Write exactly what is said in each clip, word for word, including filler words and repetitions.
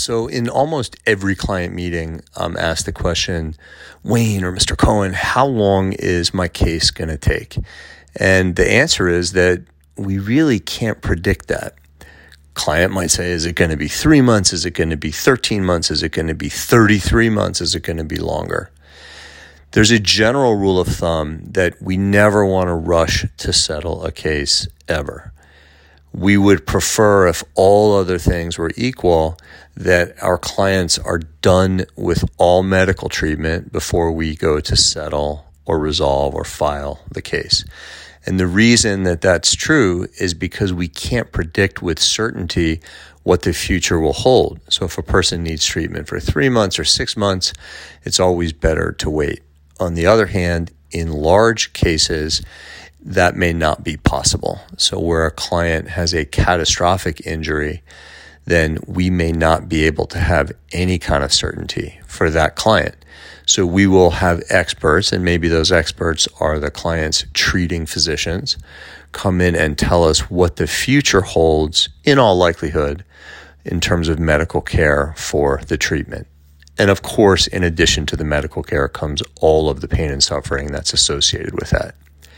So in almost every client meeting, I'm asked the question, Wayne or Mister Cohen, how long is my case going to take? And the answer is that we really can't predict that. Client might say, is it going to be three months? Is it going to be thirteen months? Is it going to be thirty-three months? Is it going to be longer? There's a general rule of thumb that we never want to rush to settle a case ever. We would prefer, if all other things were equal, that our clients are done with all medical treatment before we go to settle or resolve or file the case. And the reason that that's true is because we can't predict with certainty what the future will hold. So if a person needs treatment for three months or six months, it's always better to wait. On the other hand, in large cases, that may not be possible. So where a client has a catastrophic injury, then we may not be able to have any kind of certainty for that client. So we will have experts, and maybe those experts are the client's treating physicians, come in and tell us what the future holds, in all likelihood, in terms of medical care for the treatment. And of course, in addition to the medical care comes all of the pain and suffering that's associated with that.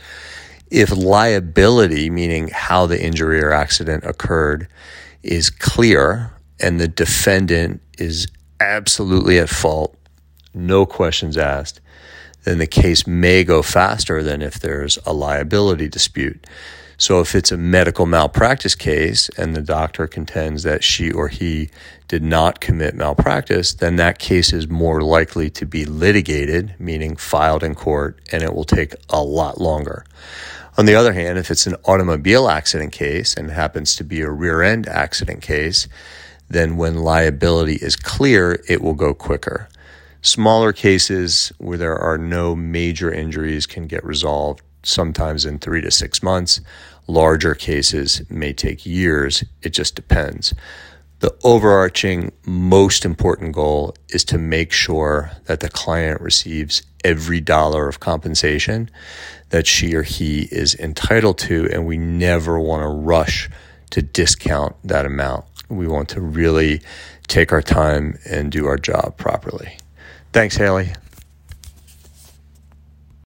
If liability, meaning how the injury or accident occurred, is clear and the defendant is absolutely at fault, no questions asked, then the case may go faster than if there's a liability dispute. So if it's a medical malpractice case and the doctor contends that she or he did not commit malpractice, then that case is more likely to be litigated, meaning filed in court, and it will take a lot longer. On the other hand, if it's an automobile accident case and happens to be a rear-end accident case, then when liability is clear, it will go quicker. Smaller cases where there are no major injuries can get resolved sometimes in three to six months. Larger cases may take years. It just depends. The overarching, most important goal is to make sure that the client receives every dollar of compensation that she or he is entitled to, and we never want to rush to discount that amount. We want to really take our time and do our job properly. Thanks, Haley.